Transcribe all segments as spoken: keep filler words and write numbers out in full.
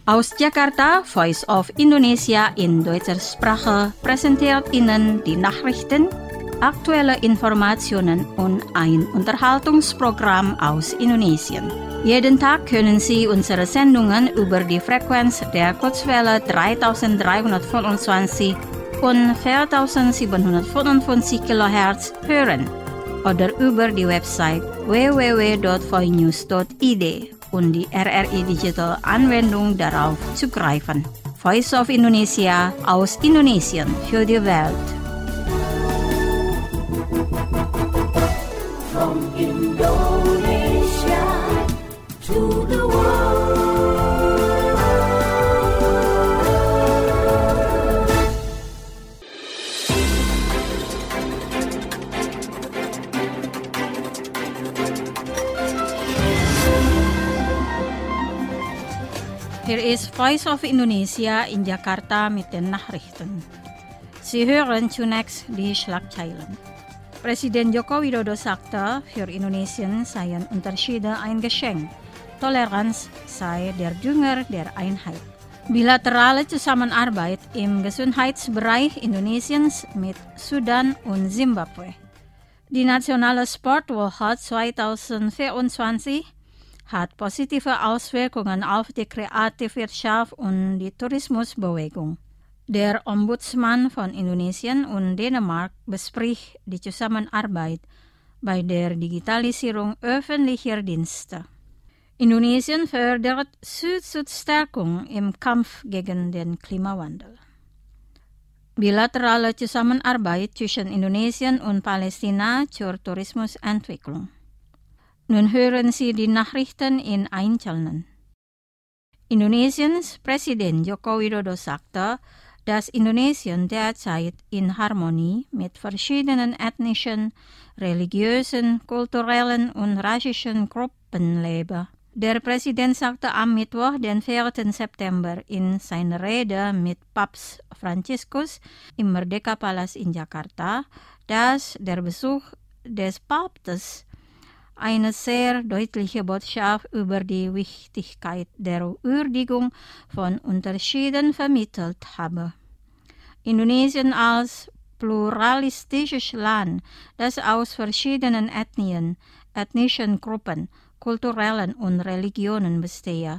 Aus Jakarta, Voice of Indonesia in deutscher Sprache präsentiert Ihnen die Nachrichten, aktuelle Informationen und ein Unterhaltungsprogramm aus Indonesien. Jeden Tag können Sie unsere Sendungen über die Frequenz der Kurzwelle dreitausenddreihundertfünfundzwanzig und viertausendsiebenhundertfünfundfünfzig Kilohertz hören oder über die Website w w w punkt voinews punkt i d und die R R I Digital Anwendung darauf zugreifen. Voice of Indonesia aus Indonesien für die Welt. From Indonesia to the world. Hier ist Voice of Indonesia in Jakarta mit den Nachrichten. Sie hören zunächst die Schlagzeilen. Presiden Joko Widodo sagte, für Indonesien seien Unterschiede ein Geschenk. Toleranz sei der Dünger der Einheit. Bilaterale Zusammenarbeit im Gesundheitsbereich Indonesiens mit Sudan und Zimbabwe. Die nationale Sportwoche zweitausendvierundzwanzig hat positive Auswirkungen auf die Kreativwirtschaft und die Tourismusbewegung. Der Ombudsman von Indonesien und Dänemark bespricht die Zusammenarbeit bei der Digitalisierung öffentlicher Dienste. Indonesien fördert Süd-Süd-Stärkung im Kampf gegen den Klimawandel. Bilaterale Zusammenarbeit zwischen Indonesien und Palästina zur Tourismusentwicklung. Nun hören Sie die Nachrichten in Einzelnen. Indonesiens Präsident Joko Widodo sagte, dass Indonesien derzeit in Harmonie mit verschiedenen ethnischen, religiösen, kulturellen und rassischen Gruppen lebe. Der Präsident sagte am Mittwoch, den vierten September, in seiner Rede mit Papst Franziskus im Merdeka-Palast in Jakarta, dass der Besuch des Papstes eine sehr deutliche Botschaft über die Wichtigkeit der Würdigung von Unterschieden vermittelt habe. Indonesien als pluralistisches Land, das aus verschiedenen Ethnien, ethnischen Gruppen, kulturellen und Religionen bestehe,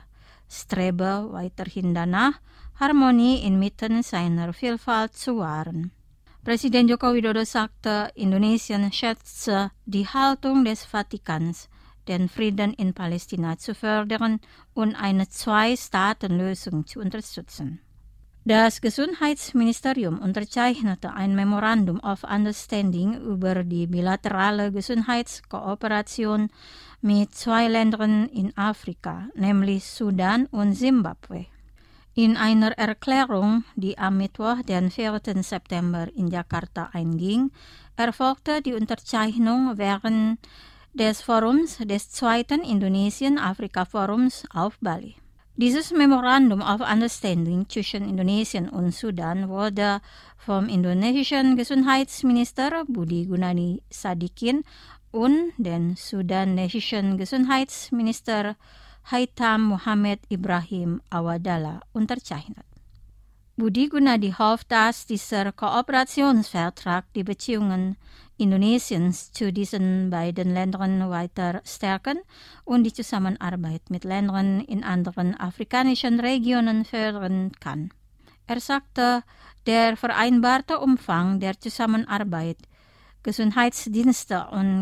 strebe weiterhin danach, Harmonie inmitten seiner Vielfalt zu wahren. Präsident Joko Widodo sagte, Indonesien schätze die Haltung des Vatikans, den Frieden in Palästina zu fördern und eine Zwei-Staaten-Lösung zu unterstützen. Das Gesundheitsministerium unterzeichnete ein Memorandum of Understanding über die bilaterale Gesundheitskooperation mit zwei Ländern in Afrika, nämlich Sudan und Zimbabwe. In einer Erklärung, die am Mittwoch, den vierten September in Jakarta einging, erfolgte die Unterzeichnung während des Forums des zweiten Indonesien-Afrika-Forums auf Bali. Dieses Memorandum of Understanding zwischen Indonesien und Sudan wurde vom indonesischen Gesundheitsminister Budi Gunadi Sadikin und dem sudanesischen Gesundheitsminister Haitham Mohamed Ibrahim Awadallah unterzeichnet. Budi Gunadi hofft, dass dieser Kooperationsvertrag die Beziehungen Indonesiens zu diesen beiden Ländern weiter stärken und die Zusammenarbeit mit Ländern in anderen afrikanischen Regionen fördern kann. Er sagte, der vereinbarte Umfang der Zusammenarbeit, Gesundheitsdienste und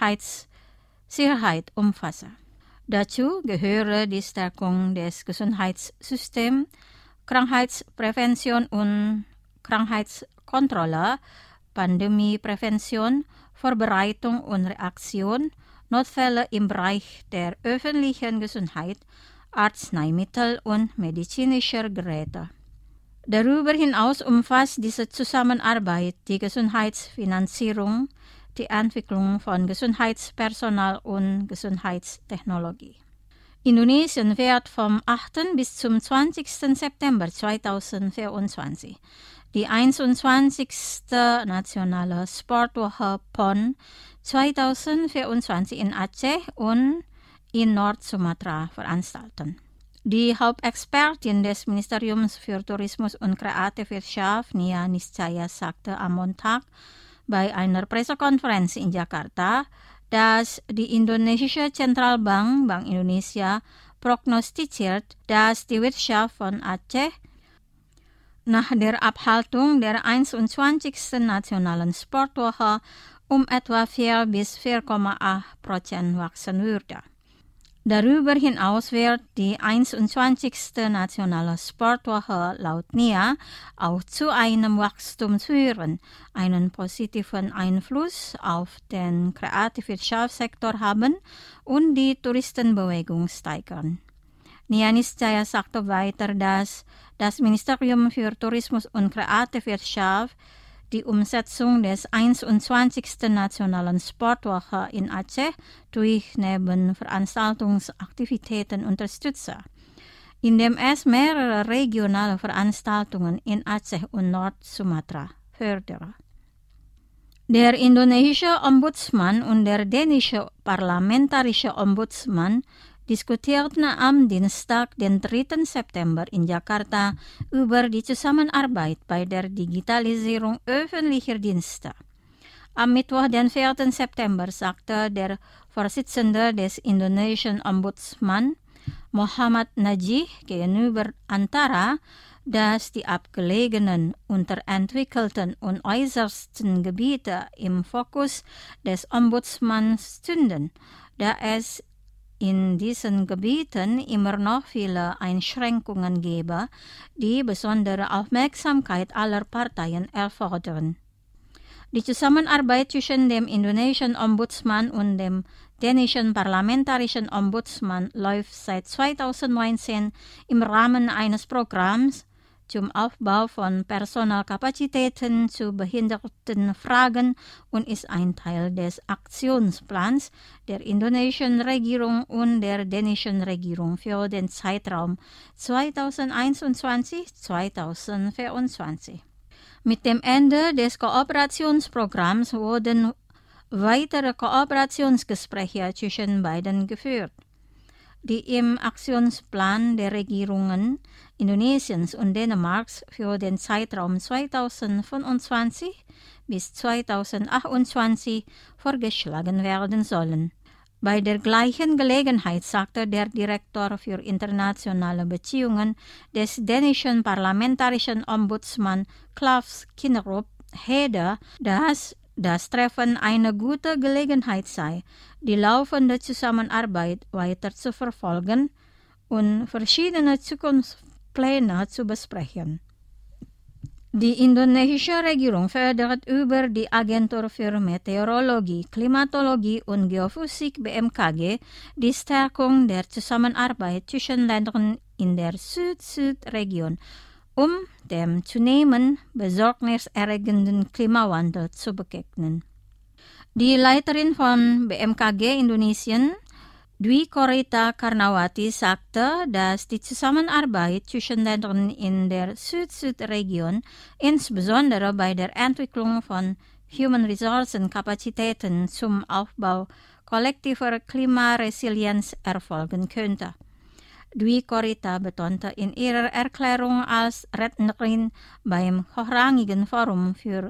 Gesundheitssicherheit umfasse. Dazu gehöre die Stärkung des Gesundheitssystems, Krankheitsprävention und Krankheitskontrolle, Pandemieprävention, Vorbereitung und Reaktion, Notfälle im Bereich der öffentlichen Gesundheit, Arzneimittel und medizinischer Geräte. Darüber hinaus umfasst diese Zusammenarbeit die Gesundheitsfinanzierung, die Entwicklung von Gesundheitspersonal und Gesundheitstechnologie. Indonesien wird vom achten bis zum zwanzigsten September zweitausendvierundzwanzig die einundzwanzigste nationale Sportwoche P O N zweitausendvierundzwanzig in Aceh und in Nord-Sumatra veranstalten. Die Hauptexpertin des Ministeriums für Tourismus und Kreativwirtschaft, Nia Niscaya, sagte am Montag bei einer Pressekonferenz in Jakarta, dass die indonesische Zentralbank, Bank Indonesia, prognostiziert, dass die Wirtschaft von Aceh nach der Abhaltung der einundzwanzigsten nationalen Sportwoche um etwa vier bis vier Komma acht Prozent wachsen würde. Darüber hinaus wird die einundzwanzigste nationale Sportwoche laut Nia auch zu einem Wachstum führen, einen positiven Einfluss auf den Kreativwirtschaftssektor haben und die Touristenbewegung steigern. Nia Niscaya sagte weiter, dass das Ministerium für Tourismus und Kreativwirtschaft die Umsetzung des einundzwanzigsten nationalen Sportwoche in Aceh durch Nebenveranstaltungsaktivitäten unterstütze, indem es mehrere regionale Veranstaltungen in Aceh und Nord-Sumatra fördere. Der indonesische Ombudsmann und der dänische parlamentarische Ombudsmann diskutierten am Dienstag, den dritten September in Jakarta über die Zusammenarbeit bei der Digitalisierung öffentlicher Dienste. Am Mittwoch, den vierten September, sagte der Vorsitzende des indonesischen Ombudsmann, Muhammad Najih, gegenüber Antara, dass die abgelegenen, unterentwickelten und äußersten Gebiete im Fokus des Ombudsmanns stünden, da es in diesen Gebieten immer noch viele Einschränkungen gebe, die besondere Aufmerksamkeit aller Parteien erfordern. Die Zusammenarbeit zwischen dem indonesischen Ombudsmann und dem dänischen parlamentarischen Ombudsmann läuft seit zweitausendneunzehn im Rahmen eines Programms zum Aufbau von Personalkapazitäten zu Behindertenfragen und ist ein Teil des Aktionsplans der indonesischen Regierung und der dänischen Regierung für den Zeitraum zweitausendeinundzwanzig bis zweitausendvierundzwanzig. Mit dem Ende des Kooperationsprogramms wurden weitere Kooperationsgespräche zwischen beiden geführt. Die im Aktionsplan der Regierungen Indonesiens und Dänemarks für den Zeitraum zweitausendfünfundzwanzig bis zweitausendachtundzwanzig vorgeschlagen werden sollen. Bei der gleichen Gelegenheit sagte der Direktor für internationale Beziehungen des dänischen parlamentarischen Ombudsmann Klaus Kinnerup Hede, dass das Treffen eine gute Gelegenheit sei, die laufende Zusammenarbeit weiter zu verfolgen und verschiedene Zukunftspläne zu besprechen. Die indonesische Regierung fördert über die Agentur für Meteorologie, Klimatologie und Geophysik B M K G die Stärkung der Zusammenarbeit zwischen Ländern in der Süd-Süd-Region, um dem zunehmend besorgniserregenden Klimawandel zu begegnen. Die Leiterin von B M K G Indonesien, Dwi Korita Karnawati, sagte, dass die Zusammenarbeit zwischen Ländern in der Süd-Süd-Region insbesondere bei der Entwicklung von Human Ressourcen-Kapazitäten zum Aufbau kollektiver Klimaresilienz erfolgen könnte. Dwi Korita betonte in ihrer Erklärung als Rednerin beim hochrangigen Forum für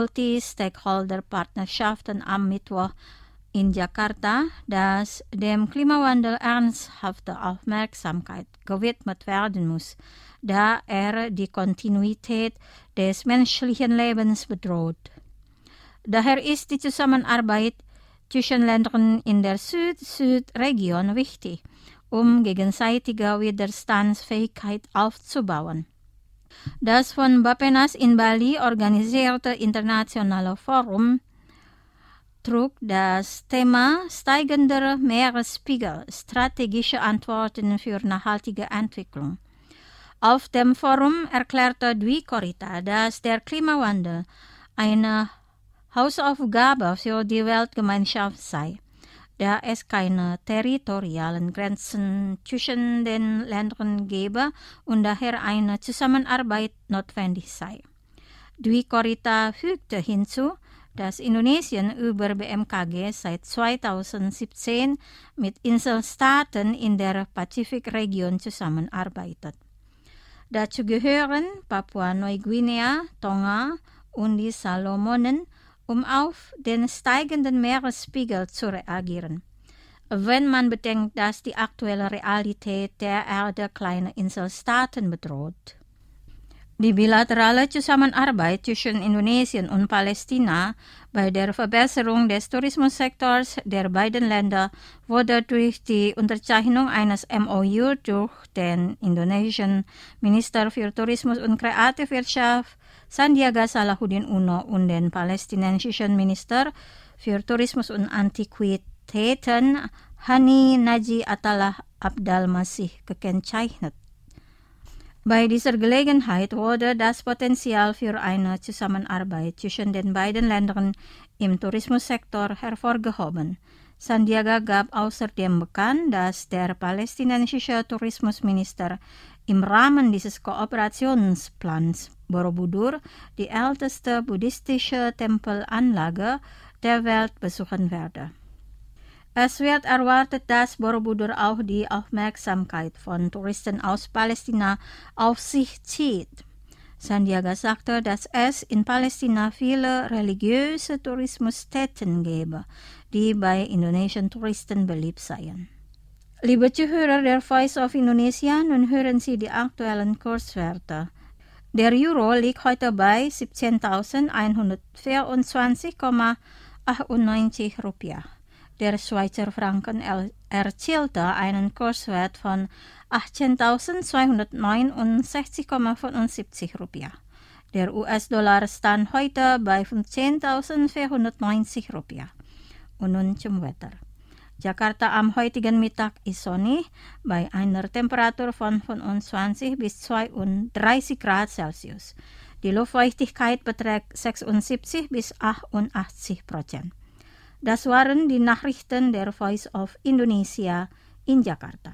Multi-Stakeholder-Partnerschaften am Mittwoch in Jakarta, dass dem Klimawandel ernsthafte Aufmerksamkeit gewidmet werden muss, da er die Kontinuität des menschlichen Lebens bedroht. Daher ist die Zusammenarbeit zwischen Ländern in der Süd-Süd-Region wichtig, um gegenseitige Widerstandsfähigkeit aufzubauen. Das von Bappenas in Bali organisierte internationale Forum trug das Thema steigender Meeresspiegel, strategische Antworten für nachhaltige Entwicklung. Auf dem Forum erklärte Dwi Korita, dass der Klimawandel eine Hausaufgabe für die Weltgemeinschaft sei, da es keine territorialen Grenzen zwischen den Ländern gebe und daher eine Zusammenarbeit notwendig sei. Dwi Korita fügte hinzu, dass Indonesien über B M K G seit zweitausendsiebzehn mit Inselstaaten in der Pazifikregion zusammenarbeitet. Dazu gehören Papua-Neuguinea, Tonga und die Salomonen, um auf den steigenden Meeresspiegel zu reagieren. Wenn man bedenkt, dass die aktuelle Realität der Erde kleine Inselstaaten bedroht. Die bilaterale Zusammenarbeit zwischen Indonesien und Palästina bei der Verbesserung des Tourismussektors der beiden Länder wurde durch die Unterzeichnung eines M O U durch den indonesischen Minister für Tourismus und Kreativwirtschaft Sandiaga Salahuddin Uno und den palästinensischen Minister für Tourismus und Antiquitäten Hani Naji Atallah Abdal Masih gekennzeichnet. Bei dieser Gelegenheit wurde das Potenzial für eine Zusammenarbeit zwischen den beiden Ländern im Tourismussektor hervorgehoben. Sandiaga gab außerdem bekannt, dass der palästinensische Tourismusminister im Rahmen dieses Kooperationsplans Borobudur die älteste buddhistische Tempelanlage der Welt besuchen werde. Es wird erwartet, dass Borobudur auch die Aufmerksamkeit von Touristen aus Palästina auf sich zieht. Sandiaga sagte, dass es in Palästina viele religiöse Tourismusstätten gäbe, die bei indonesischen Touristen beliebt seien. Liebe Zuhörer der Voice of Indonesia, nun hören Sie die aktuellen Kurswerte. Der Euro liegt heute bei siebzehntausendeinhundertvierundzwanzig Komma achtundneunzig Rupiah. Der Schweizer Franken er erzielte einen Kurswert von achtzehntausendzweihundertneunundsechzig Komma fünfundsiebzig Rupiah. Der U S-Dollar stand heute bei fünfzehntausendvierhundertneunzig Rupiah. Und nun zum Wetter. Jakarta am heutigen Mittag ist sonnig bei einer Temperatur von fünfundzwanzig bis zweiunddreißig Grad Celsius. Die Luftfeuchtigkeit beträgt sechsundsiebzig bis achtundachtzig Prozent. Das waren die Nachrichten der Voice of Indonesia in Jakarta.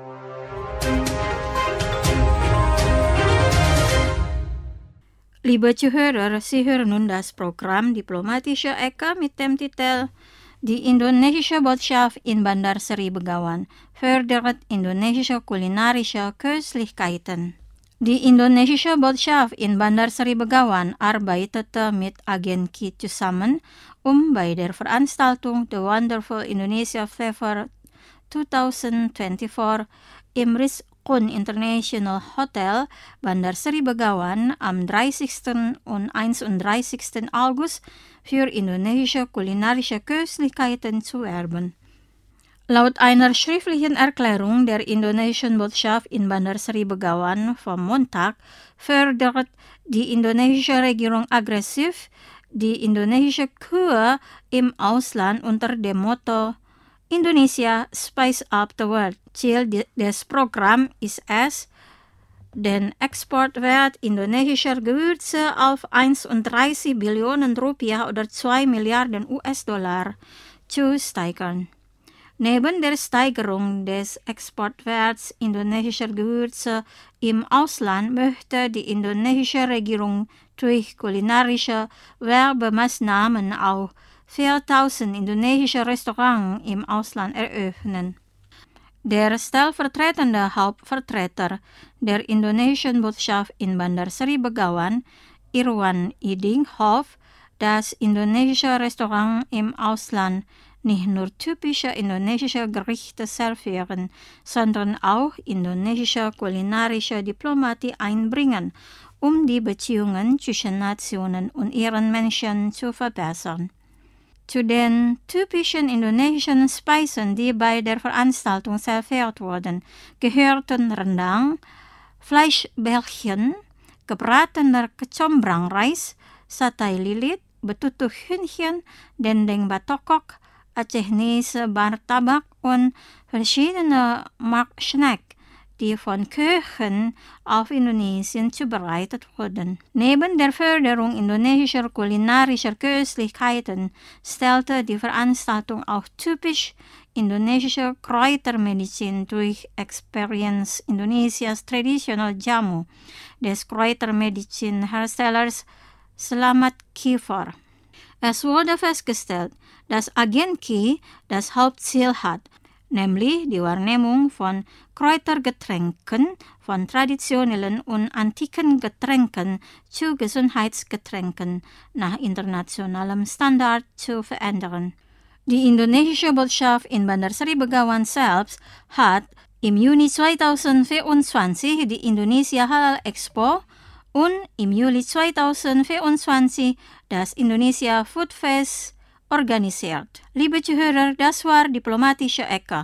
Liebe Zuhörer, Sie hören nun das Programm Diplomatische Ecke mit dem Titel Die indonesische Botschaft in Bandar Seri Begawan fördert indonesische kulinarische Köstlichkeiten. Die indonesische Botschaft in Bandar Seri Begawan arbeitete mit Agen Key zusammen, um bei der Veranstaltung The Wonderful Indonesia Flavor zwanzig vierundzwanzig im Rizqun International Hotel Bandar Seri Begawan am dreißigsten und einunddreißigsten August für indonesische kulinarische Köstlichkeiten zu werben. Laut einer schriftlichen Erklärung der indonesischen Botschaft in Bandar Seri Begawan vom Montag fördert die indonesische Regierung aggressiv die indonesische Kühe im Ausland unter dem Motto Indonesia Spice Up the World. Ziel des Programms ist es, den Exportwert indonesischer Gewürze auf einunddreißig Billionen Rupiah oder zwei Milliarden U S-Dollar zu steigern. Neben der Steigerung des Exportwerts indonesischer Gewürze im Ausland möchte die indonesische Regierung durch kulinarische Werbemaßnahmen auch viertausend indonesische Restaurants im Ausland eröffnen. Der stellvertretende Hauptvertreter der indonesischen Botschaft in Bandar Seri Begawan, Irwan Idinghoff, das indonesische Restaurant im Ausland nicht nur typische indonesische Gerichte servieren, sondern auch indonesische kulinarische Diplomatie einbringen, um die Beziehungen zwischen Nationen und ihren Menschen zu verbessern. Zu den typischen indonesischen Speisen, die bei der Veranstaltung serviert wurden, gehörten Rendang, Fleischbällchen, gebratener Kecombrang-Reis, Satay Lilit, betutuk Hühnchen, Dendeng Batokok, Acehese Martabak und verschiedene Markschneck, die von Köchen auf Indonesien zubereitet wurden. Neben der Förderung indonesischer kulinarischer Köstlichkeiten stellte die Veranstaltung auch typisch indonesische Kräutermedizin durch Experience Indonesias Traditional Jamu des Kräutermedizinherstellers Selamat Kiefer. Es wurde festgestellt, dass Agent Q das Hauptziel hat, nämlich die Wahrnehmung von Kräutergetränken, von traditionellen und antiken Getränken zu Gesundheitsgetränken nach internationalem Standard zu verändern. Die indonesische Botschaft in Bandar Seri Begawan selbst hat im Juni zweitausendvierundzwanzig die Indonesia Halal Expo und im Juli zweitausendvierundzwanzig das Indonesia Food Fest organisiert. Liebe Zuhörer, das war Diplomatische Ecke.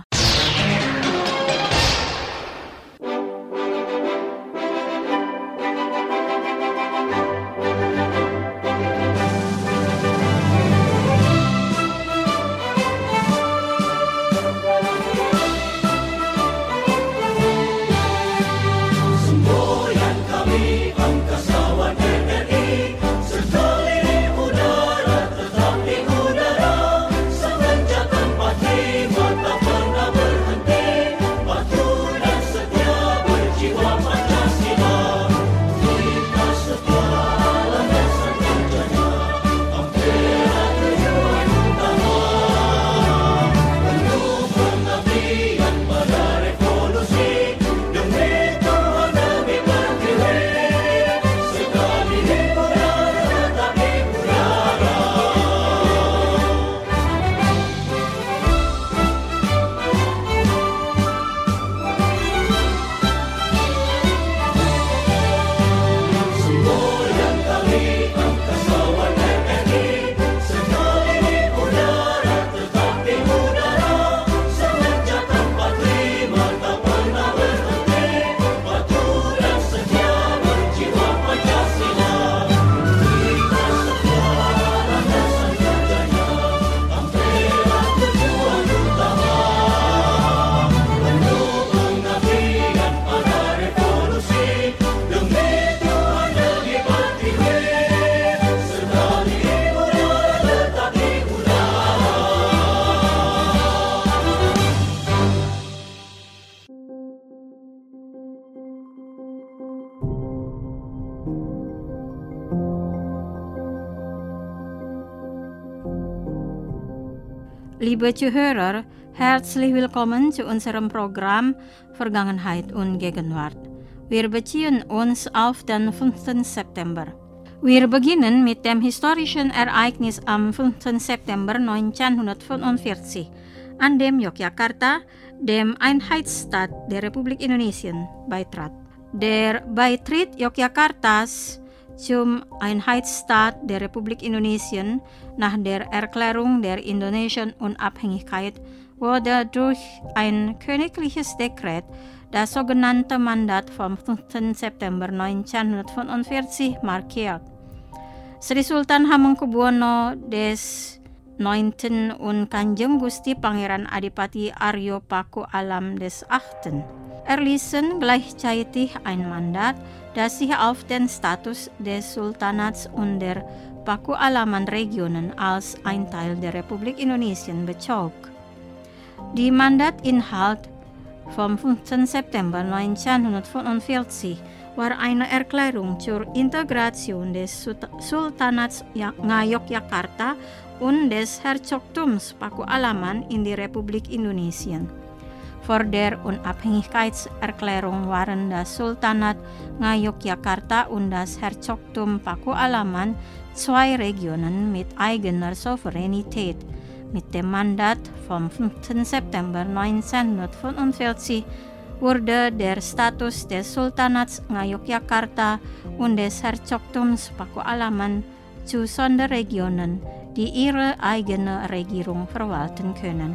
Liebe Zuhörer, herzlich willkommen zu unserem Programm Vergangenheit und Gegenwart. Wir beziehen uns auf den fünften September. Wir beginnen mit dem historischen Ereignis am fünften September neunzehnhundertfünfundvierzig, an dem Yogyakarta dem Einheitsstaat der Republik Indonesien beitrat. Der Beitritt Yogyakartas zum Einheitsstaat der Republik Indonesien nach der Erklärung der indonesischen Unabhängigkeit wurde durch ein königliches Dekret, das sogenannte Mandat vom fünften September neunzehnhundertfünfundvierzig, markiert. Sri Sultan Hamengkubuwono des neunten und Kanjeng Gusti Pangeran Adipati Aryo Paku Alam des achten erließen gleichzeitig ein Mandat, das sich auf den Status des Sultanats und der Paku-Alaman-Regionen als ein Teil der Republik Indonesien bezog. Die Mandatinhalt vom fünften September neunzehnhundertfünfundvierzig war eine Erklärung zur Integration des Sultanats Ngayogyakarta und des Herzogtums Paku-Alaman in die Republik Indonesien. Vor der Unabhängigkeitserklärung waren das Sultanat Ngayogyakarta und das Herzogtum Paku-Alaman zwei Regionen mit eigener Souveränität. Mit dem Mandat vom fünften September neunzehnhundertfünfundvierzig wurde der Status des Sultanats Ngayogyakarta und des Herzogtums Paku-Alaman zu Sonderregionen, die ihre eigene Regierung verwalten können.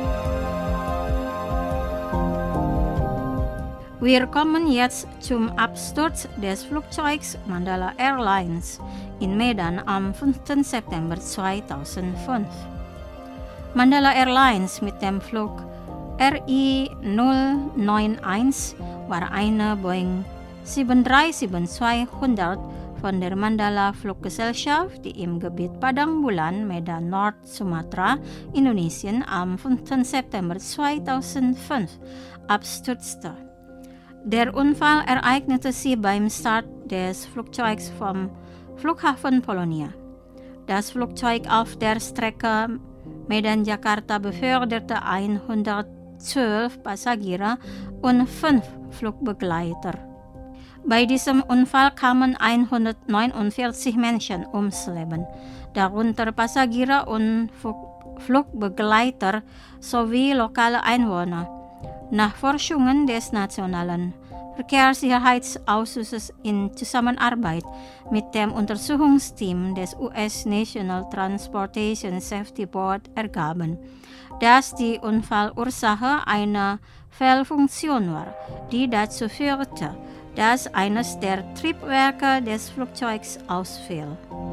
Wir kommen jetzt zum Absturz des Flugzeugs Mandala Airlines in Medan am fünften September zweitausendfünf. Mandala Airlines mit dem Flug R I null neun eins war eine Boeing sieben drei sieben zweihundert von der Mandala Fluggesellschaft, die im Gebiet Padang Bulan, Medan Nord, Sumatra, Indonesien am fünften September zweitausendfünf abstürzte. Der Unfall ereignete sich beim Start des Flugzeugs vom Flughafen Polonia. Das Flugzeug auf der Strecke Medan-Jakarta beförderte hundertzwölf Passagiere und fünf Flugbegleiter. Bei diesem Unfall kamen hundertneunundvierzig Menschen ums Leben, darunter Passagiere und Flugbegleiter sowie lokale Einwohner. Nach Forschungen des Nationalen Verkehrssicherheitsausschusses in Zusammenarbeit mit dem Untersuchungsteam des U S National Transportation Safety Board ergaben, dass die Unfallursache eine Fehlfunktion war, die dazu führte, dass eines der Triebwerke des Flugzeugs ausfiel.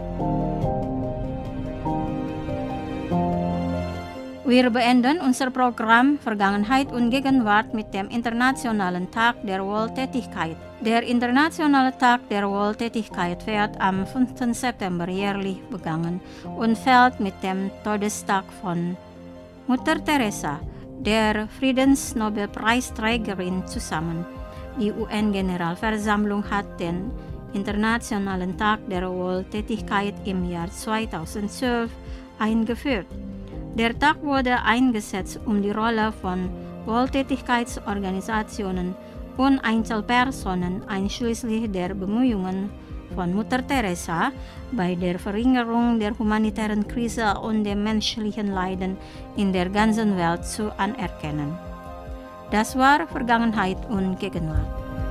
Wir beenden unser Programm Vergangenheit und Gegenwart mit dem Internationalen Tag der Wohltätigkeit. Der Internationale Tag der Wohltätigkeit wird am fünften September jährlich begangen und fällt mit dem Todestag von Mutter Teresa, der Friedensnobelpreisträgerin, zusammen. Die U N-Generalversammlung hat den Internationalen Tag der Wohltätigkeit im Jahr zweitausendzwölf eingeführt. Der Tag wurde eingesetzt, um die Rolle von Wohltätigkeitsorganisationen und Einzelpersonen einschließlich der Bemühungen von Mutter Teresa bei der Verringerung der humanitären Krise und dem menschlichen Leiden in der ganzen Welt zu anerkennen. Das war Vergangenheit und Gegenwart.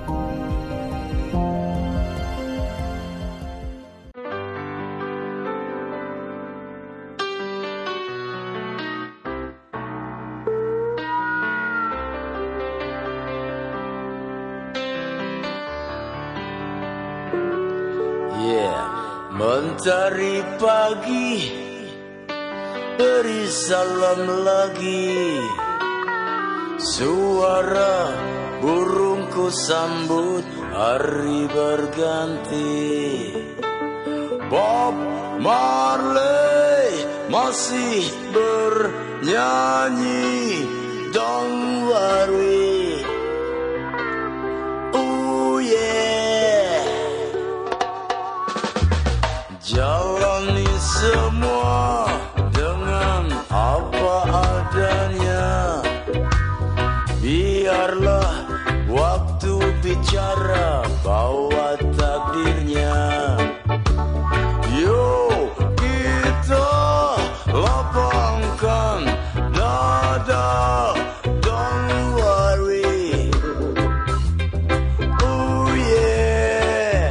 Mentari pagi, beri salam lagi. Suara burungku sambut hari berganti. Bob Marley masih bernyanyi. Don't worry. Oh yeah. Jalani semua dengan apa adanya. Biarlah waktu bicara bawa takdirnya. Yo kita lapangkan dada. Don't worry. Oh yeah.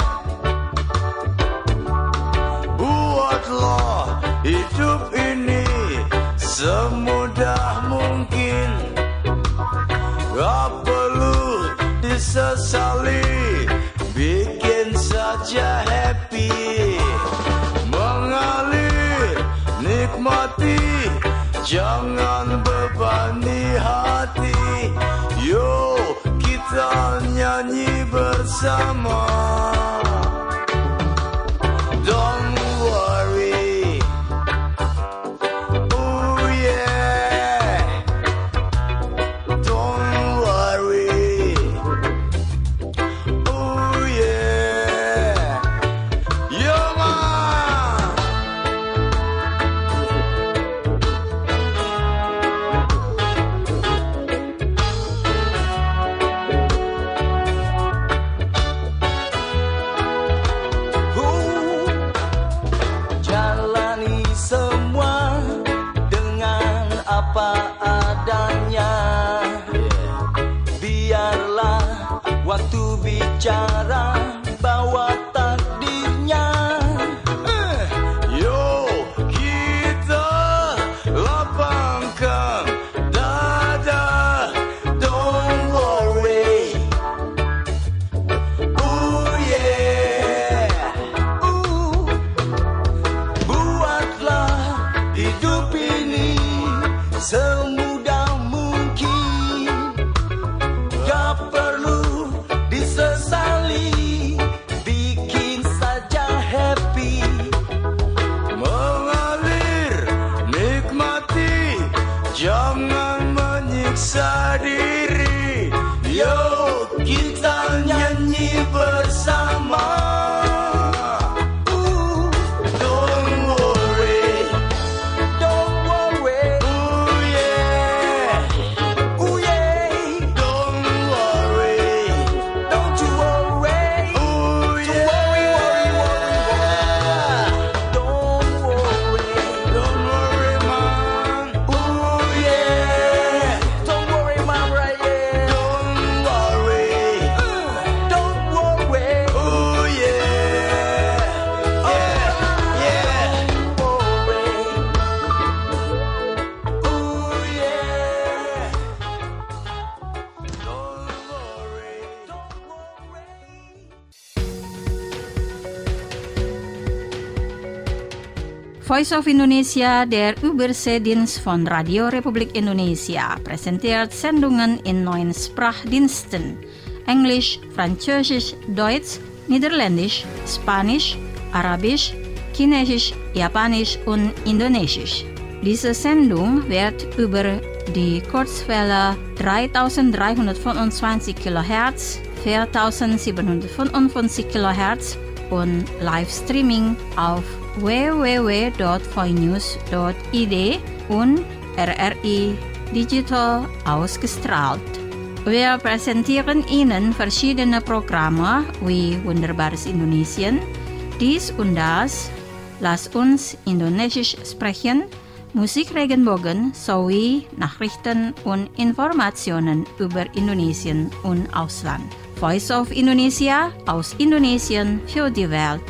Buatlah hidup ini semudah mungkin. Gak perlu disesali, bikin saja happy. Mengalir, nikmati, jangan bebani hati. Yo, kita nyanyi bersama. Don't worry. Oh yeah. Don't worry. Oh yeah. Yeah, man. Oh, jalani semua dengan apa adanya. Biarlah waktu bicara bawa takdirnya. Eh, Yo kita lapangkan dada. Don't worry. Oh yeah. Uh, buatlah hidup ini semudah mungkin. Gak perlu disesali, bikin saja happy. Mengalir, nikmati, jangan menyiksa diri. Yo, kita nyanyi bersama. Uh, don't worry. Voice of Indonesia, der Überseedienst von Radio Republik Indonesia, präsentiert Sendungen in neun Sprachdiensten: Englisch, Französisch, Deutsch, Niederländisch, Spanisch, Arabisch, Chinesisch, Japanisch und Indonesisch. Diese Sendung wird über die Kurzwelle dreitausenddreihundertfünfundzwanzig Kilohertz, viertausendsiebenhundertfünfundfünfzig Kilohertz und Livestreaming auf w w w punkt voinews punkt i d und R R I Digital ausgestrahlt. Wir präsentieren Ihnen verschiedene Programme wie Wunderbares Indonesien, dies und das, Lass uns Indonesisch sprechen, Musik Regenbogen sowie Nachrichten und Informationen über Indonesien und Ausland. Voice of Indonesia aus Indonesien für die Welt.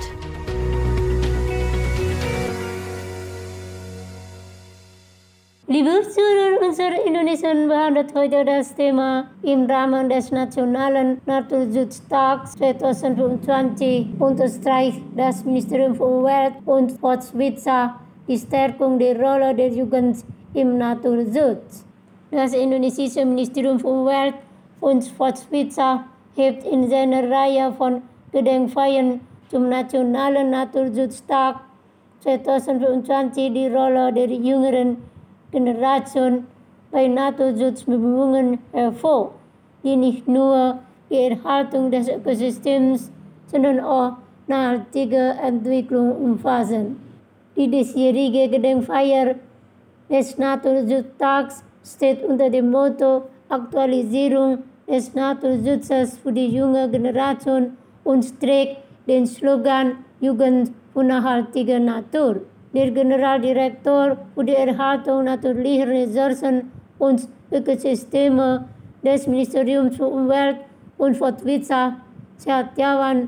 Liebe Zuhörer unserer Indonesien behandelt heute das Thema im Rahmen des Nationalen Naturschutztags zweitausendfünfundzwanzig unterstreicht das Ministerium für Umwelt und Forstwirtschaft die Stärkung der Rolle der Jugend im Naturschutz. Das indonesische Ministerium für Umwelt und Forstwirtschaft hebt in seiner Reihe von Gedenkfeiern zum Nationalen Naturschutztag zweitausendfünfundzwanzig die Rolle der jüngeren Generation bei Naturschutzbemühungen hervor, die nicht nur die Erhaltung des Ökosystems, sondern auch nachhaltige Entwicklung umfassen. Die diesjährige Gedenkfeier des Naturschutztags steht unter dem Motto Aktualisierung des Naturschutzes für die junge Generation und trägt den Slogan Jugend für nachhaltige Natur. Der Generaldirektor für die Erhaltung natürlicher Ressourcen und Ökosysteme des Ministeriums für Umwelt und Forstwirtschaft, Satyawan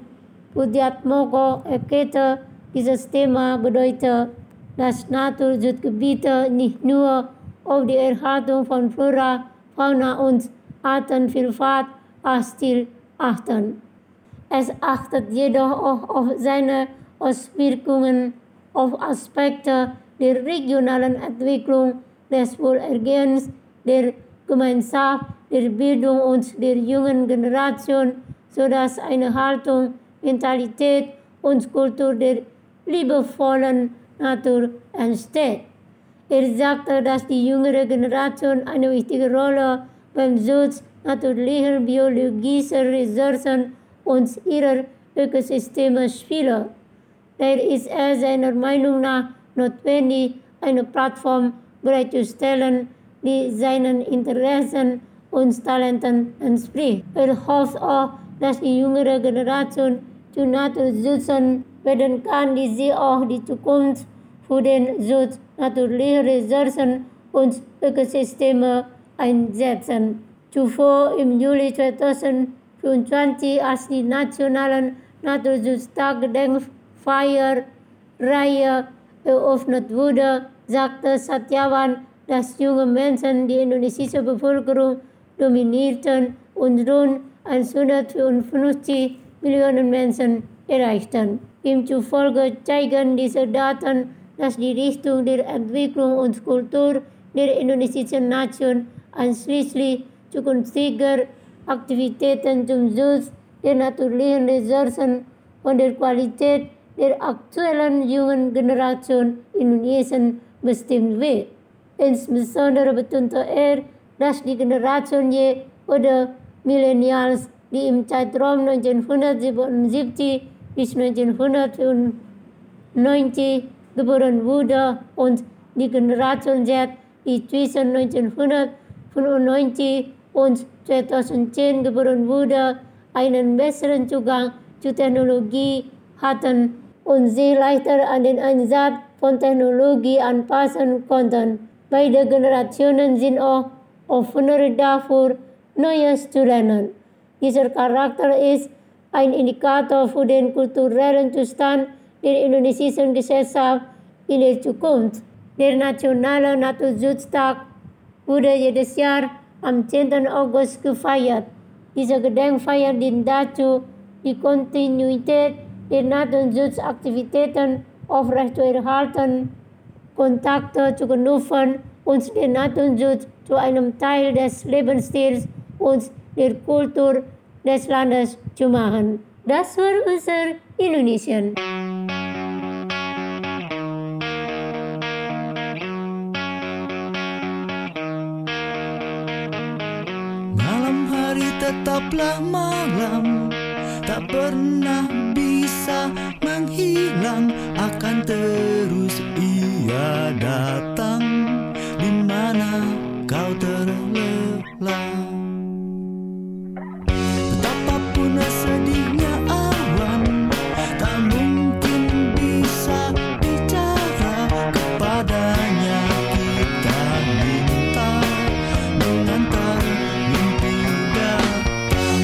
Budiatmoko, erklärte, dieses Thema bedeutet, dass Naturschutzgebiete nicht nur auf die Erhaltung von Flora, Fauna und Artenvielfalt als Ziel achten. Es achtet jedoch auch auf seine Auswirkungen auf Aspekte der regionalen Entwicklung, des Wohlergehens der Gemeinschaft, der Bildung und der jungen Generation, sodass eine Haltung, Mentalität und Kultur der liebevollen Natur entsteht. Er sagte, dass die jüngere Generation eine wichtige Rolle beim Schutz natürlicher biologischer Ressourcen und ihrer Ökosysteme spielt. Daher ist es seiner Meinung nach notwendig, eine Plattform bereitzustellen, die seinen Interessen und Talenten entspricht. Er hofft auch, dass die jüngere Generation zu Naturschützern werden kann, die sie auch die Zukunft für den Schutz natürlicher Ressourcen und Ökosysteme einsetzen. Zuvor im Juli zweitausendfünfundzwanzig, als die Nationalen Naturschutztag Gedenkfeier Reihe eröffnet wurde, sagte Satyawan, dass junge Menschen die indonesische Bevölkerung dominierten und rund hundertvierundfünfzig Millionen Menschen erreichten. Ihm zufolge zeigen diese Daten, dass die Richtung der Entwicklung und Kultur der indonesischen Nation einschließlich zukünftiger Aktivitäten zum Schutz der natürlichen Ressourcen und der Qualität der aktuellen jungen Generation Indonesien bestimmt wird. Insbesondere betonte er, dass die Generation Y oder Millennials, die im Zeitraum neunzehnhundertsiebenundsiebzig bis neunzehnhundertneunundneunzig geboren wurde, und die Generation Z, die zwischen neunzehnhundertfünfundneunzig und zweitausendzehn geboren wurde, einen besseren Zugang zu Technologie hatten und sich leichter an den Einsatz von Technologie anpassen konnten. Beide Generationen sind auch offener dafür, Neues zu lernen. Dieser Charakter ist ein Indikator für den kulturellen Zustand der indonesischen Gesellschaft in der Zukunft. Der Nationale Naturschutztag wurde jedes Jahr am zehnten August gefeiert. Diese Gedenkfeier dient dazu, die Kontinuität der Naturschutzaktivitäten aufrechtzuerhalten Kontakte zu Genoven und den Naturschutz zu einem Teil des Lebensstils und der Kultur des Landes zu machen. Das war unser Indonesian. Malam hari tetaplah malam, tak pernah bisa menghilang, akan terus ia datang di mana kau terlelap. Betapapun sedihnya awan, tak mungkin bisa bicara kepadanya. Kita minta mengantar mimpi datang.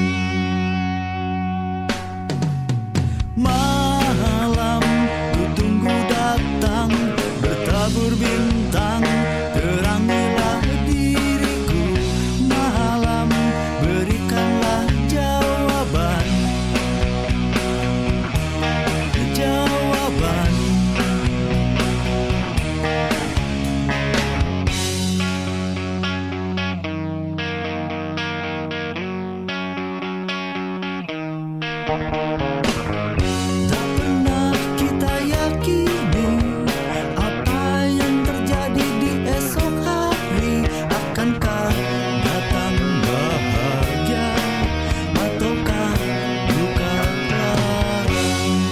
Malam ku tunggu datang, bertabur bintang, terangilah diriku. Malam berikanlah jawaban, jawaban. Tak pernah kita yakini apa yang terjadi di esok hari. Akankah datang bahagia ataukah duka lara?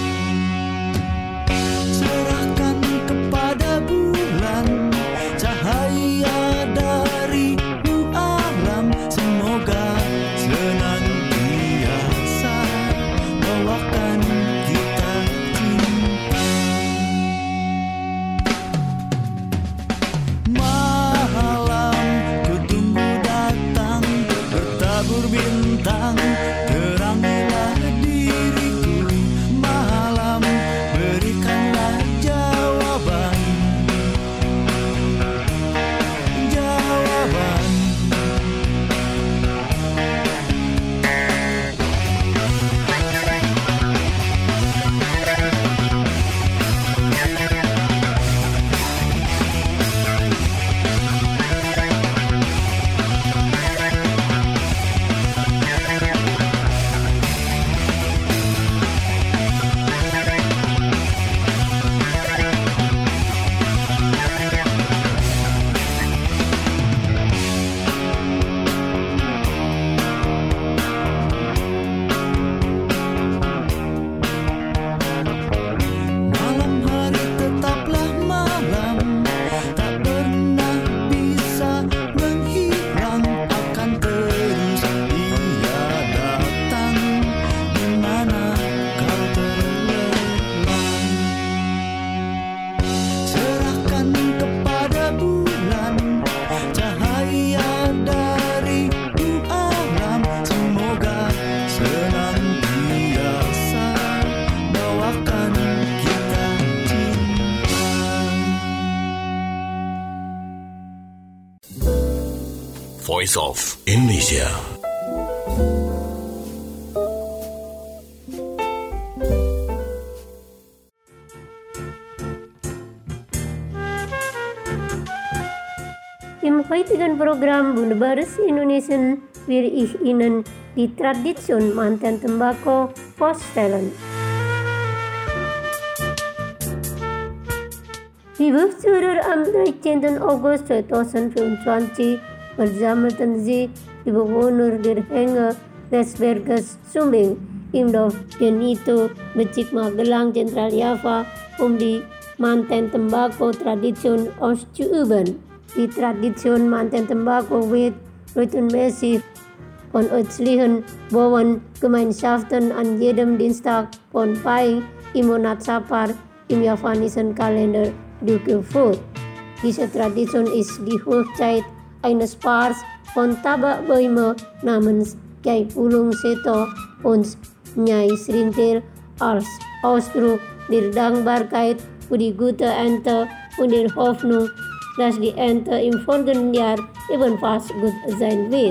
Serahkan kepada bulan cahaya darimu alam, semoga senantiasa bawakan kita cinta. Malam ku tunggu datang, bertabur bintang, terangilah diriku. Malam berikanlah jawaban, jawaban. Malam hari tetaplah malam, tak pernah bisa menghilang, akan terus ia datang di mana kau terlelap. Serahkan kepada bulan cahaya darimu alam, semoga senantiasa bawakan kita cinta. Voice of Indonesia. Im heutigen Programm Wunderbares Indonesian will ich Ihnen die Tradition Mantan Tembakau vorstellen. Liebe Zuhörer, am dreizehnten August zweitausendvierundzwanzig versammelten sich die Bewohner der Hänge des Berges Sumbing im Dorf Genito, Bezirk Magelang, Zentraljava, um die Mantan Tembakau Tradition auszuüben. Die Tradition Mantan Tembakau wird regelmäßig von örtlichen Bauerngemeinschaften an jedem Dienstag von Pahing im Monat Safar im javanischen Kalender durchgeführt. Diese Tradition ist die Hochzeit eines Paars von Tabakbäumen namens Kyai Pulung Seto und Nyai Srintil als Ausdruck der Dankbarkeit für die gute Ernte und der Hoffnung, dass die Ernte im folgenden Jahr ebenfalls gut sein wird.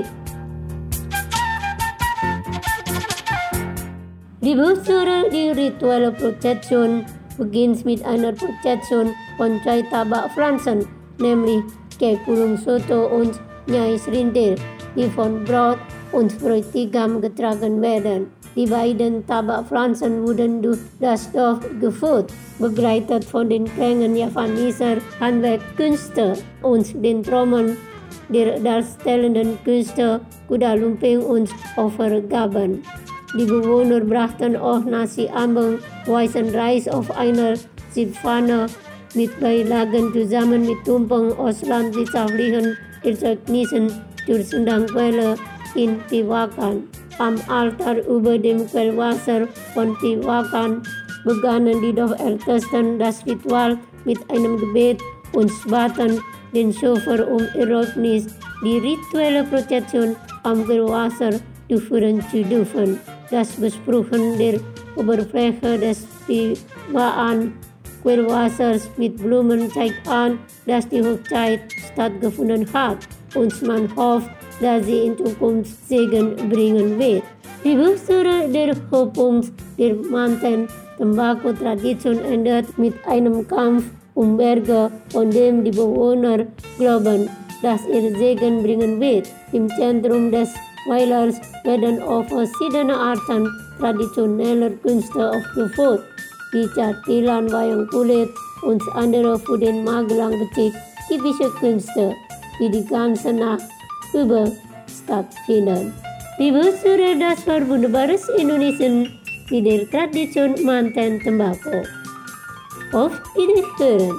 Die Zuhörer, die rituelle Prozession begins mit einer Prozession von zwei Tabakpflanzen, nämlich Kekulungssoto und Nyais-Rindel, die von Braut und Bräutigam getragen werden. Die beiden Tabakpflanzen wurden durch das Dorf geführt, begleitet von den Klängen javaneser Handwerkkünste und den Trommeln der darstellenden Künste, Kuda Lumping und Opfergaben. Die Bewohner brachten auch Nasi Ambeng, weißen Reis auf einer Siebpfanne mit Beilagen zusammen mit Tumpeng aus landwirtschaftlichen Erzeugnissen zur Sendangquelle in Tiwakan. Am Altar über dem Quellwasser von Tiwakan begannen die Dorfältesten das Ritual mit einem Gebet und baten den Schöpfer um Erlaubnis, die rituelle Prozession am Quellwasser durchführen zu dürfen. Das Besprühen der Oberfläche des Tiwaan Quellwassers mit Blumen zeigt an, dass die Hochzeit stattgefunden hat und man hofft, dass sie in Zukunft Segen bringen wird. Die Wurzel der Höhepunkt der Manten-Tembakau-Tradition endet mit einem Kampf um Berge, von dem die Bewohner glauben, dass er Segen bringen wird. Im Zentrum des Weilers werden auf verschiedene Arten traditioneller Künste aufgeführt, wie Catilan, Wayang Kulit und andere für den Magelang Betik typische Künste, die die ganze Nacht über stattfinden. Die Wurzel das Wunderbares Indonesien mit der Tradition Manten Tembakau. Auf Wiederhören!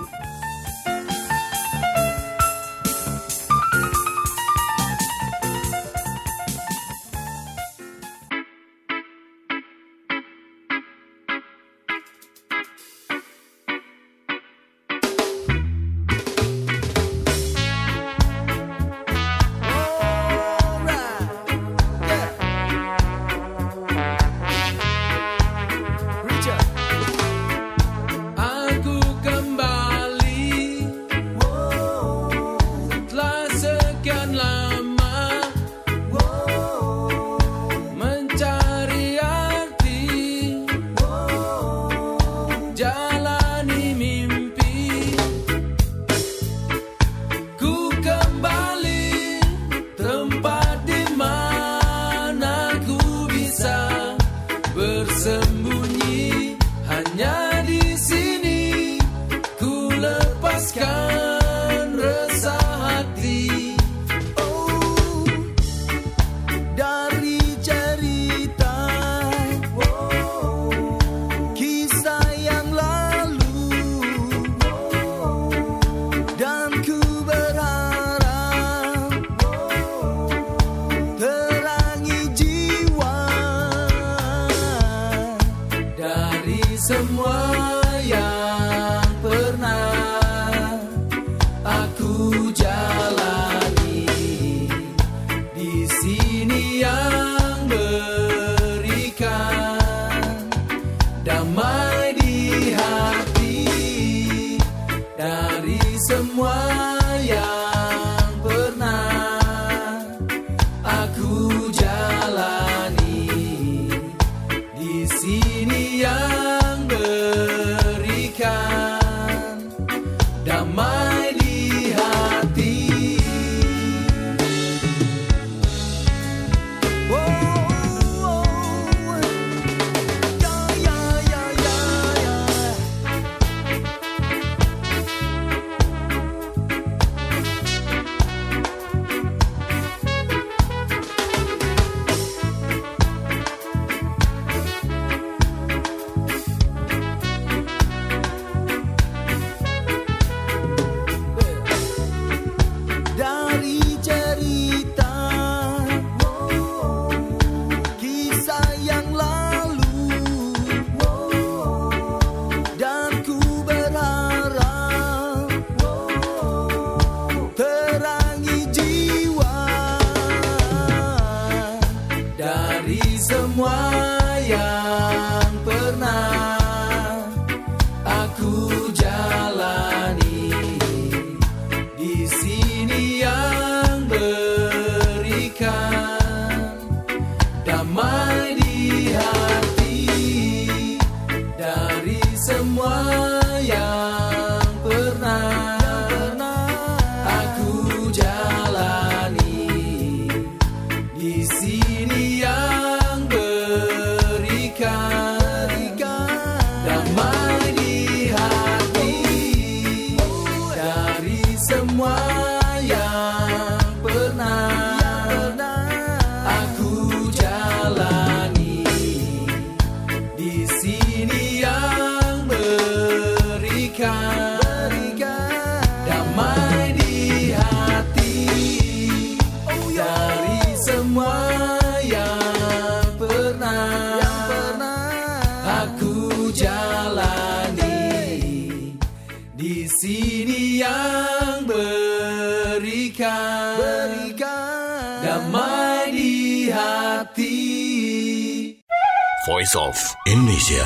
berikan, berikan damai di hati. Voice of Indonesia.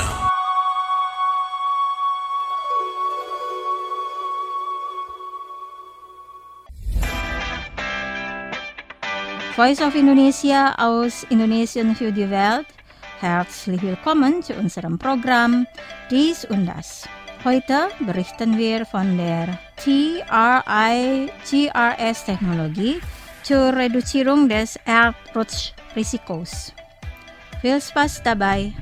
Voice of Indonesia aus Indonesien für die Welt. Herzlich willkommen zu unserem Programm Dies und Das. Heute berichten wir von der T R I G R S-Technologie zur Reduzierung des Erdrutschrisikos. Viel Spaß dabei!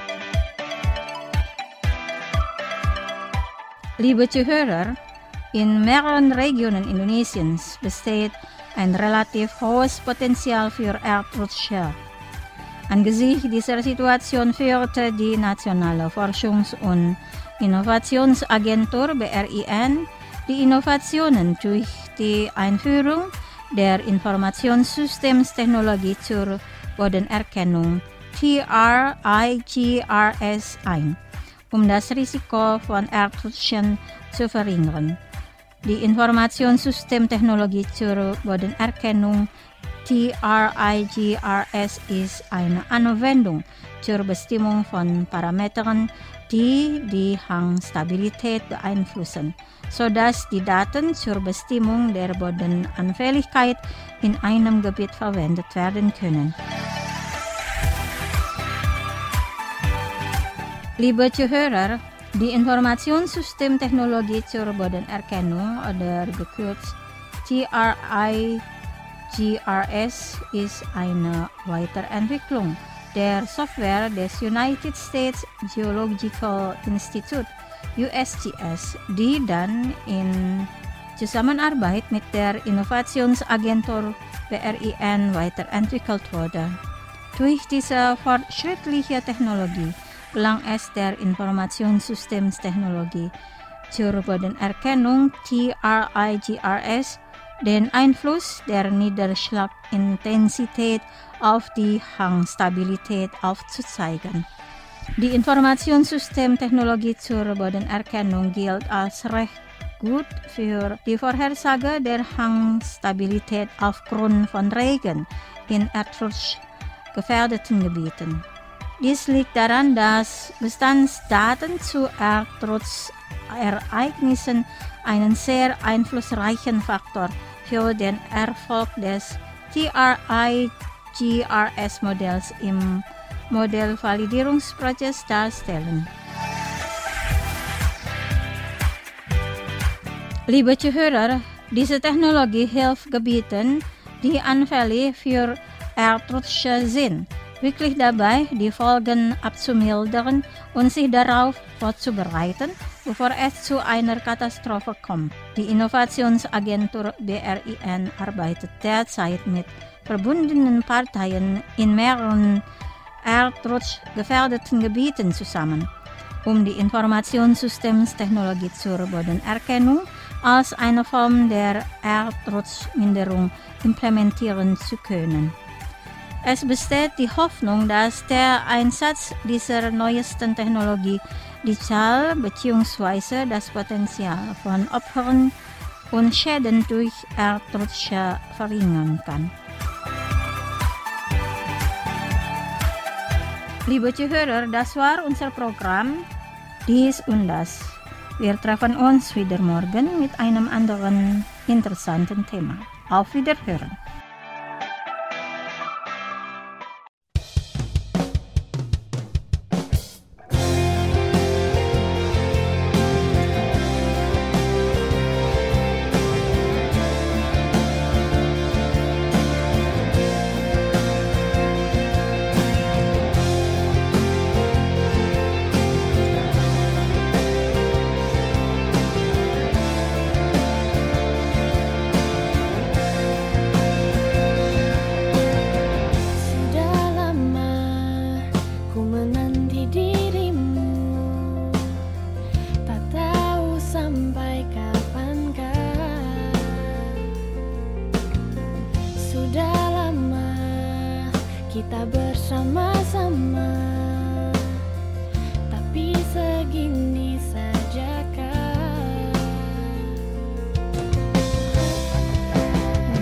Liebe Zuhörer, in mehreren Regionen Indonesiens besteht ein relativ hohes Potenzial für Erdrutsche. Angesichts dieser Situation führte die Nationale Forschungs- und Innovationsagentur B R I N die Innovationen durch die Einführung der Informationssystemtechnologie zur Bodenerkennung T R I G R S ein, um das Risiko von Erdrutschen zu verringern. Die Informationssystemtechnologie zur Bodenerkennung T R I G R S ist eine Anwendung zur Bestimmung von Parametern, die die Hangstabilität beeinflussen, sodass die Daten zur Bestimmung der Bodenanfälligkeit in einem Gebiet verwendet werden können. Liebe Zuhörer, die Informationssystemtechnologie zur Bodenerkennung oder gekürzt T R I G R S ist eine Weiterentwicklung der Software des United States Geological Institute U S G S, die dann in Zusammenarbeit mit der Innovationsagentur B R I N weiterentwickelt wurde. Durch diese fortschrittliche Technologie gelang es der Informationssystemtechnologie zur Bodenerkennung T R I G R S, den Einfluss der Niederschlagintensität auf die Hangstabilität aufzuzeigen. Die Informationssystemtechnologie zur Bodenerkennung gilt als recht gut für die Vorhersage der Hangstabilität aufgrund von Regen in erdrutschgefährdeten Gebieten. Dies liegt daran, dass Bestandsdaten zu Erdrutschereignissen einen sehr einflussreichen Faktor für den Erfolg des T R I G R S-Modells im Modellvalidierungsprozess darstellen. Liebe Zuhörer, diese Technologie hilft Gebieten, die anfällig für Erdrutsche sind, wirklich dabei, die Folgen abzumildern und sich darauf vorzubereiten, bevor es zu einer Katastrophe kommt. Die Innovationsagentur B R I N arbeitet derzeit mit verbundenen Parteien in mehreren erdrutschgefährdeten Gebieten zusammen, um die Informationssystemtechnologie zur Bodenerkennung als eine Form der Erdrutschminderung implementieren zu können. Es besteht die Hoffnung, dass der Einsatz dieser neuesten Technologie die Zahl bzw. das Potenzial von Opfern und Schäden durch Erdrutsche verringern kann. Liebe Zuhörer, das war unser Programm Dies und Das. Wir treffen uns wieder morgen mit einem anderen interessanten Thema. Auf Wiederhören. kita bersama-sama, tapi segini sajakah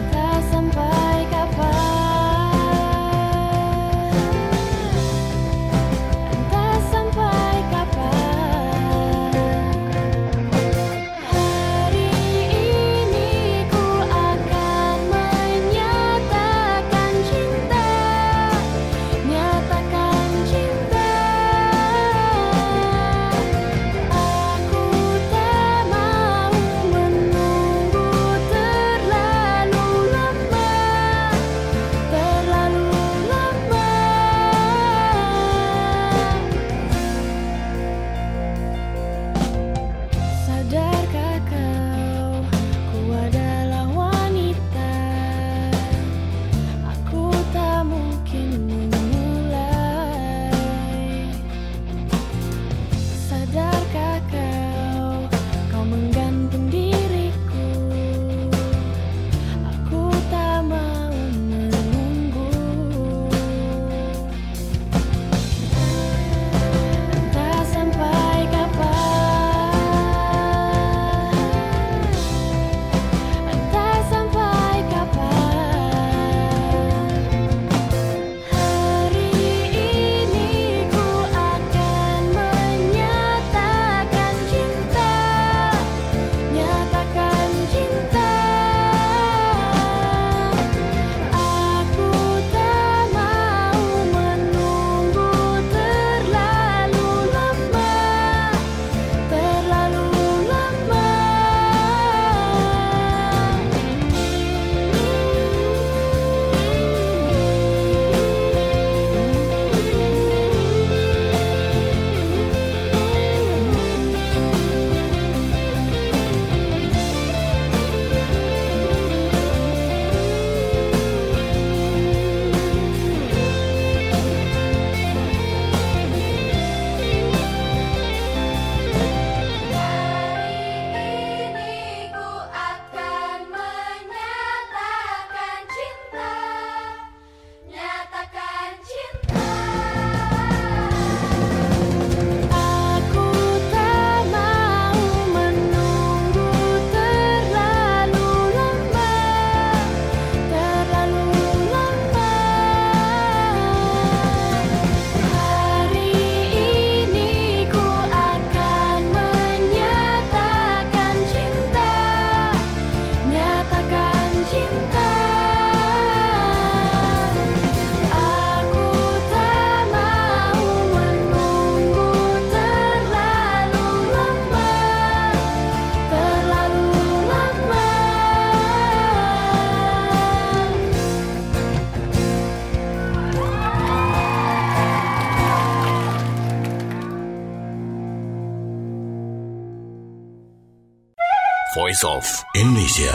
Voice of Indonesia.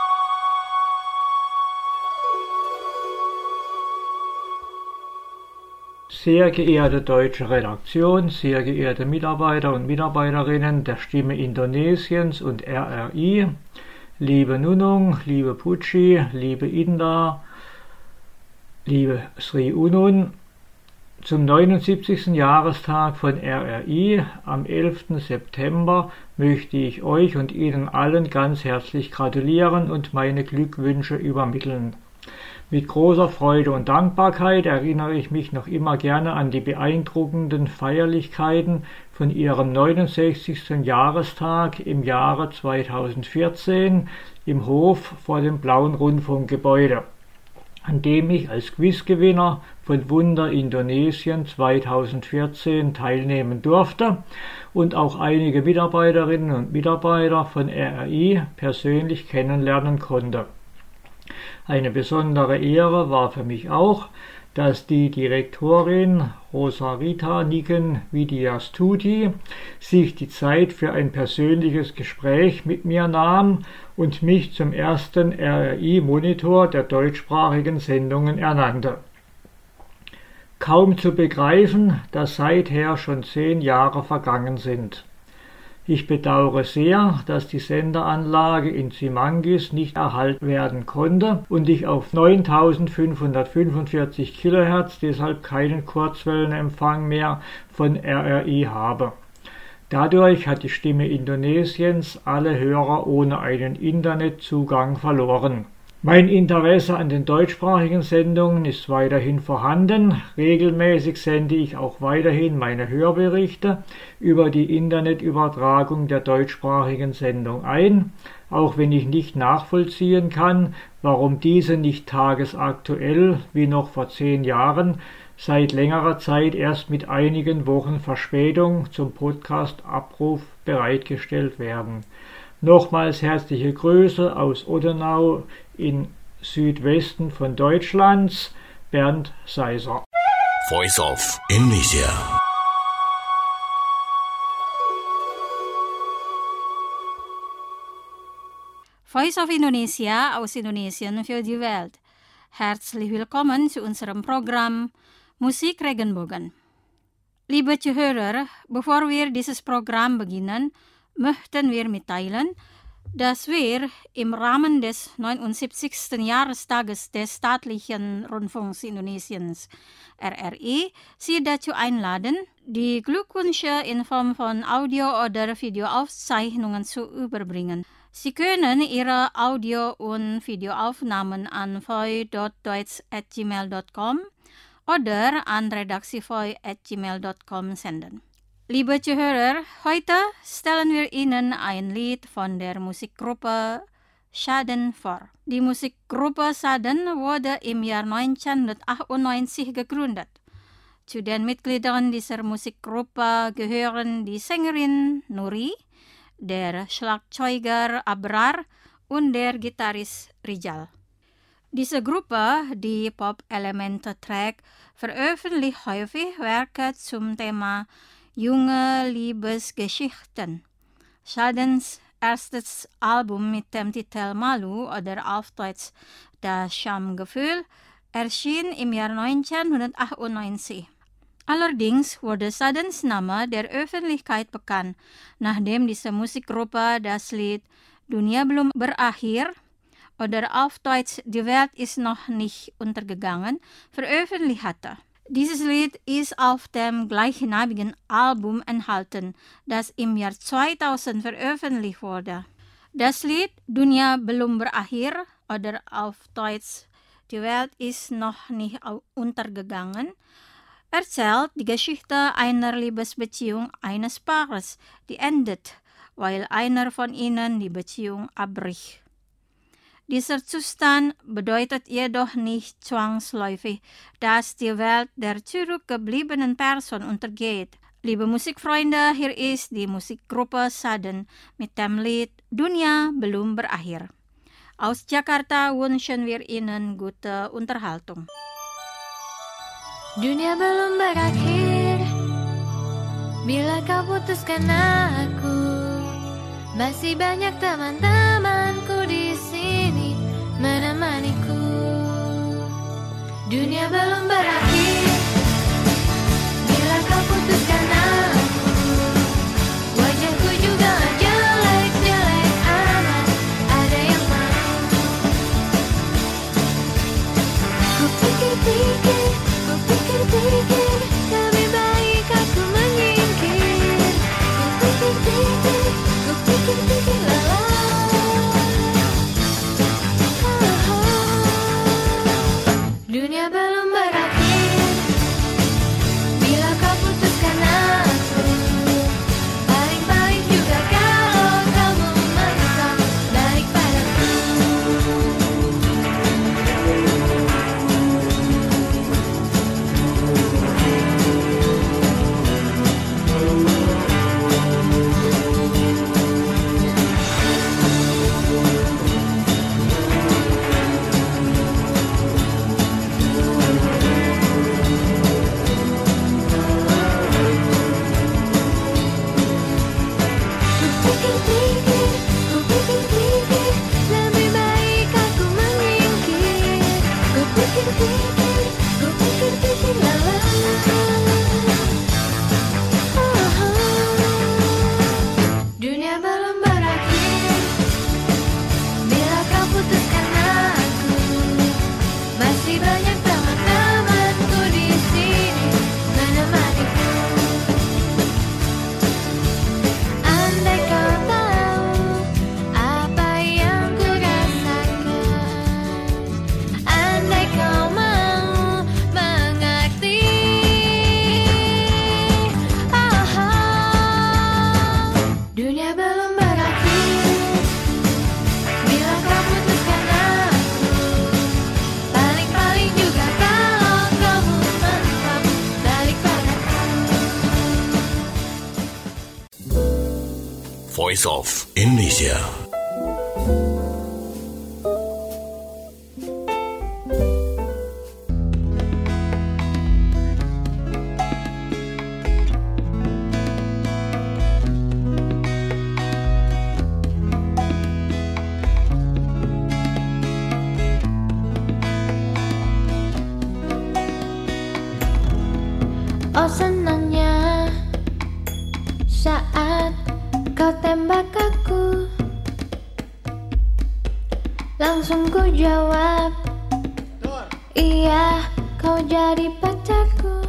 Sehr geehrte deutsche Redaktion, sehr geehrte Mitarbeiter und Mitarbeiterinnen der Stimme Indonesiens und R R I, liebe Nunung, liebe Puji, liebe Inda, liebe Sri Unun, zum neunundsiebzigsten Jahrestag von R R I am elften September möchte ich euch und Ihnen allen ganz herzlich gratulieren und meine Glückwünsche übermitteln. Mit großer Freude und Dankbarkeit erinnere ich mich noch immer gerne an die beeindruckenden Feierlichkeiten von ihrem neunundsechzigsten Jahrestag im Jahre zweitausendvierzehn im Hof vor dem Blauen Rundfunkgebäude, an dem ich als Quizgewinner von Wunder Indonesien zweitausendvierzehn teilnehmen durfte und auch einige Mitarbeiterinnen und Mitarbeiter von R R I persönlich kennenlernen konnte. Eine besondere Ehre war für mich auch, dass die Direktorin Rosarita Niken Widyastuti sich die Zeit für ein persönliches Gespräch mit mir nahm und mich zum ersten R R I-Monitor der deutschsprachigen Sendungen ernannte. Kaum zu begreifen, dass seither schon zehn Jahre vergangen sind. Ich bedauere sehr, dass die Senderanlage in Simangis nicht erhalten werden konnte und ich auf neuntausendfünfhundertfünfundvierzig Kilohertz deshalb keinen Kurzwellenempfang mehr von R R I habe. Dadurch hat die Stimme Indonesiens alle Hörer ohne einen Internetzugang verloren. Mein Interesse an den deutschsprachigen Sendungen ist weiterhin vorhanden. Regelmäßig sende ich auch weiterhin meine Hörberichte über die Internetübertragung der deutschsprachigen Sendung ein, auch wenn ich nicht nachvollziehen kann, warum diese nicht tagesaktuell wie noch vor zehn Jahren seit längerer Zeit erst mit einigen Wochen Verspätung zum Podcast-Abruf bereitgestellt werden. Nochmals herzliche Grüße aus Oddenau im Südwesten von Deutschlands, Bernd Seiser. Voice of Indonesia. Voice of Indonesia aus Indonesien für die Welt. Herzlich willkommen zu unserem Programm Musik Regenbogen. Liebe Zuhörer, bevor wir dieses Programm beginnen, möchten wir mitteilen, dass wir im Rahmen des neunundsiebzigsten Jahrestages des staatlichen Rundfunks Indonesiens R R I Sie dazu einladen, die Glückwünsche in Form von Audio- oder Videoaufzeichnungen zu überbringen. Sie können Ihre Audio- und Videoaufnahmen an voi punkt deutsch at gmail punkt com oder an redaksivoi at gmail punkt com senden. Liebe Zuhörer, heute stellen wir Ihnen ein Lied von der Musikgruppe Schaden vor. Die Musikgruppe Schaden wurde im Jahr neunzehnhundertachtundneunzig gegründet. Zu den Mitgliedern dieser Musikgruppe gehören die Sängerin Nuri, der Schlagzeuger Abrar und der Gitarrist Rijal. Diese Gruppe, die Pop-Elemente trägt, veröffentlicht häufig Werke zum Thema junge Liebesgeschichten. Schadens erstes Album mit dem Titel Malu oder auf Deutsch Das Schamgefühl erschien im Jahr neunzehnhundertachtundneunzig. Allerdings wurde Schadens Name der Öffentlichkeit bekannt, nachdem diese Musikgruppe das Lied Dunia belum berakhir oder auf Deutsch Die Welt ist noch nicht untergegangen veröffentlicht hatte. Dieses Lied ist auf dem gleichnamigen Album enthalten, das im Jahr zweitausend veröffentlicht wurde. Das Lied Dunia belum berakhir oder auf Deutsch Die Welt ist noch nicht untergegangen erzählt die Geschichte einer Liebesbeziehung eines Paares, die endet, weil einer von ihnen die Beziehung abbricht. Dieser Zustand bedeutet jedoch nicht zwangsläufig, dass die Welt der zurückgebliebenen Person untergeht. Liebe Musikfreunde, hier ist die Musikgruppe Schaden mit dem Lied Dunia belum berakhir. Aus Jakarta wünschen wir Ihnen gute Unterhaltung. Dunia belum berakhir bila kau putuskan aku. Masih banyak teman-temanku di sini menemaniku. Dunia belum berakhir bila kau putuskan aku. Wajahku juga jelek-jelek amat, ada yang mau. Ku pikir-pikir, ku pikir-pikir, lebih baik aku menyingkir. Ku pikir-pikir, ku pikir-pikir lala. Dunia belum berakhir bila kau putuskan aku. Paling-paling juga kalau kamu mentok balik padaku. Dunia belum berakhir bila kau putuskan aku. Masih banyak teman-temanku di sini menemaniku. Andai kau tahu apa yang ku rasakan, andai kau mau mengerti. Dunia belum berakhir bila kau putuskan aku. Paling-paling juga kalau kamu mentok balik padaku. Voice of Indonesia. Oh senangnya saat kau tembak aku, langsung ku jawab, iya kau jadi pacarku.